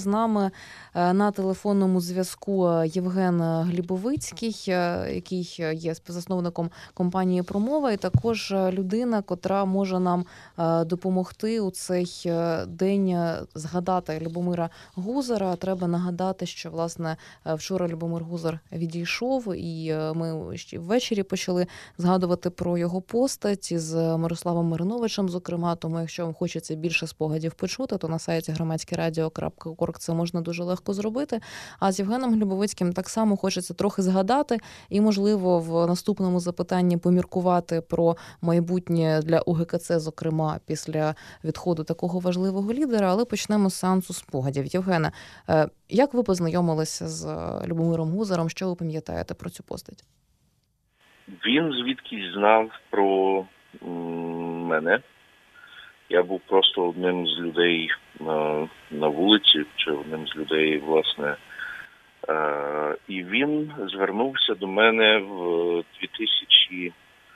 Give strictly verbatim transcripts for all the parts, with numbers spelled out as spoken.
з нами на телефонному зв'язку Євген Глібовицький, який є співзасновником компанії «Промова», і також людина, котра може нам допомогти у цей день згадати Любомира Гузара. Треба нагадати, що, власне, вчора Любомир Гузар відійшов, і ми ще ввечері почали згадувати про його постать із Мирославом Мариновичем, зокрема. Тому, якщо вам хочеться більше спогадів почути, то на сайті громадське радіо крапка орг це можна дуже легко зробити. А з Євгеном Глібовицьким так само хочеться трохи згадати і, можливо, в наступному запитанні поміркувати про майбутнє для УГКЦ, зокрема, після відходу такого важливого лідера. Але почнемо з сеансу спогадів. Євгене, як ви познайомилися з Любомиром Гузаром? Що ви пам'ятаєте про цю постать? Він звідкись знав про мене. Я був просто одним з людей на, на вулиці, чи одним з людей, власне. Е, і він звернувся до мене в дві тисячі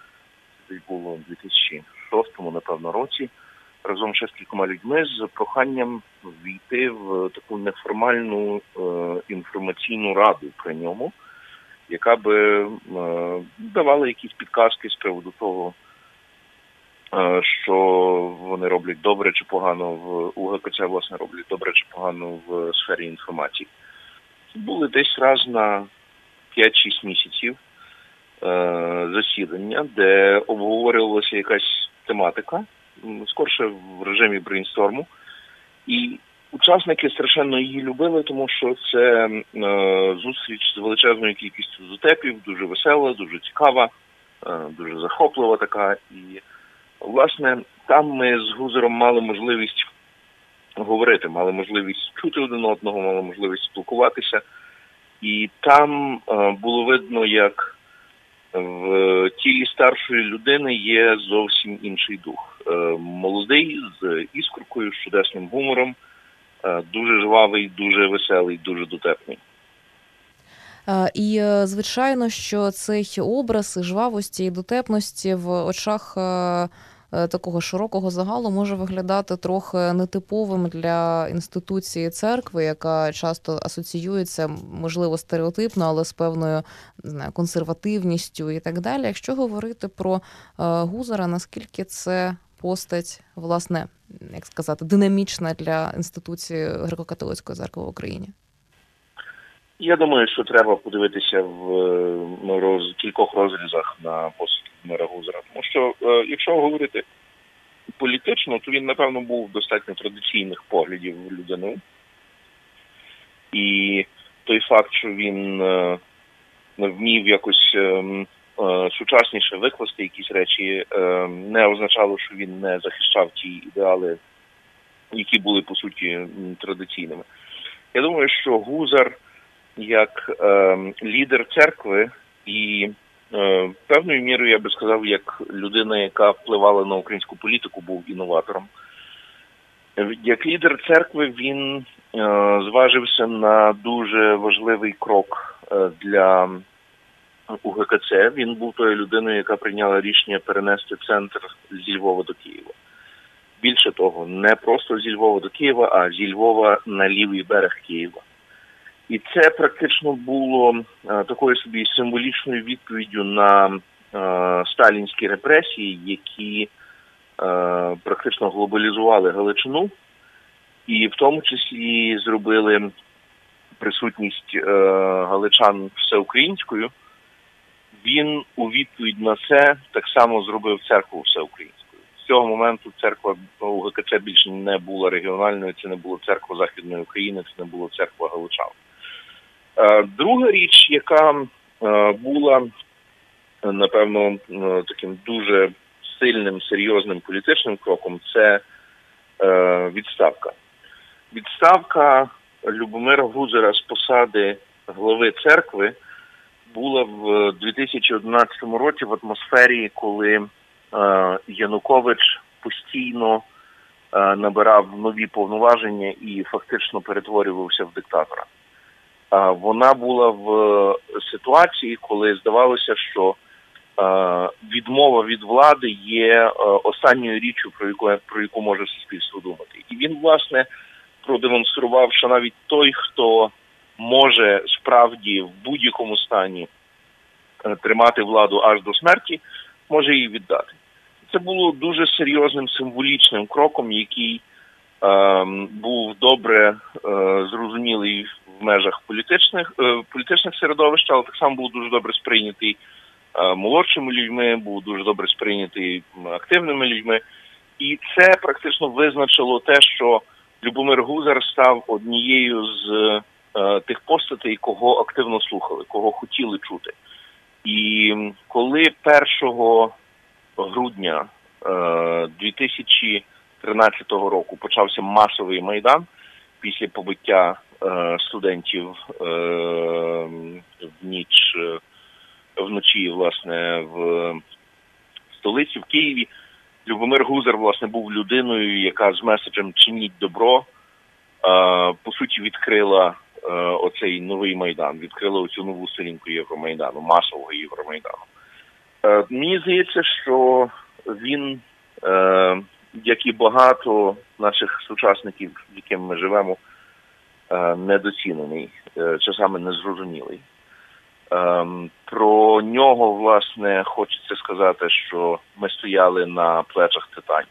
шостому, напевно, році, разом ще з кількома людьми, з проханням війти в таку неформальну е, інформаційну раду при ньому, яка би е, давала якісь підказки з приводу того, що вони роблять добре чи погано в УГКЦ, власне, роблять добре чи погано в сфері інформації. Були десь раз на п'ять-шість місяців е, засідання, де обговорювалася якась тематика, скорше в режимі брейнсторму. І учасники страшенно її любили, тому що це е, зустріч з величезною кількістю дотепів, дуже весела, дуже цікава, е, дуже захоплива така. І власне, там ми з Гузаром мали можливість говорити, мали можливість чути один одного, мали можливість спілкуватися. І там е, було видно, як в тілі старшої людини є зовсім інший дух. Е, молодий, з іскоркою, з чудесним гумором, е, дуже жвавий, дуже веселий, дуже дотепний. І, звичайно, що цей образ і жвавості, і дотепності в очах такого широкого загалу може виглядати трохи нетиповим для інституції церкви, яка часто асоціюється, можливо, стереотипно, але з певною, не знаю, консервативністю і так далі. Якщо говорити про Гузара, наскільки це постать, власне, як сказати, динамічна для інституції Греко-католицької церкви в Україні? Я думаю, що треба подивитися в роз, кількох розрізах на постать Любомира Гузара. Тому що, е, якщо говорити політично, то він, напевно, був достатньо традиційних поглядів людиною. І той факт, що він е, вмів якось е, е, сучасніше викласти якісь речі, е, не означало, що він не захищав ті ідеали, які були, по суті, традиційними. Я думаю, що Гузар як е, лідер церкви і е, певною мірою, я би сказав, як людина, яка впливала на українську політику, був інноватором. Як лідер церкви він е, зважився на дуже важливий крок е, для УГКЦ. Він був тою людиною, яка прийняла рішення перенести центр зі Львова до Києва. Більше того, не просто зі Львова до Києва, а зі Львова на лівий берег Києва. І це практично було а, такою собі символічною відповіддю на а, сталінські репресії, які а, практично глобалізували Галичину, і в тому числі зробили присутність а, галичан всеукраїнською. Він у відповідь на це так само зробив церкву всеукраїнською. З цього моменту церква УГКЦ більше не була регіональною, це не була церква Західної України, це не була церква галичан. Друга річ, яка була, напевно, таким дуже сильним, серйозним політичним кроком, це відставка. Відставка Любомира Гузара з посади глави церкви була в дві тисячі одинадцятому році в атмосфері, коли Янукович постійно набирав нові повноваження і фактично перетворювався в диктатора. Вона була в ситуації, коли здавалося, що відмова від влади є останньою річчю, про яку, про яку може суспільство думати. І він, власне, продемонстрував, що навіть той, хто може справді в будь-якому стані тримати владу аж до смерті, може її віддати. Це було дуже серйозним символічним кроком, який е, був добре е, зрозумілий в межах політичних, е, політичних середовищ, але так само був дуже добре сприйнятий е, молодшими людьми, був дуже добре сприйнятий активними людьми. І це практично визначило те, що Любомир Гузар став однією з е, тих постатей, кого активно слухали, кого хотіли чути. І коли першого грудня е, дві тисячі тринадцятого року почався масовий Майдан після побиття е, студентів е, в ніч, е, вночі, власне, в столиці, в Києві, Любомир Гузар, власне, був людиною, яка з меседжем «Чиніть добро» е, по суті відкрила е, оцей новий Майдан, відкрила оцю нову сторінку Євромайдану, масового Євромайдану. Е, мені здається, що він, е, як і багато наших сучасників, з якими ми живемо, е, недоцінений, е, часами незрозумілий. Е, про нього, власне, хочеться сказати, що ми стояли на плечах титанів.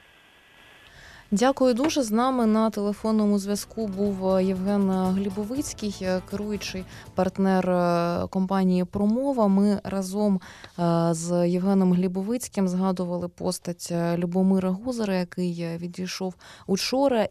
Дякую дуже. З нами на телефонному зв'язку був Євген Глібовицький, керуючий партнер компанії «Промова». Ми разом з Євгеном Глібовицьким згадували постать Любомира Гузара, який відійшов учора.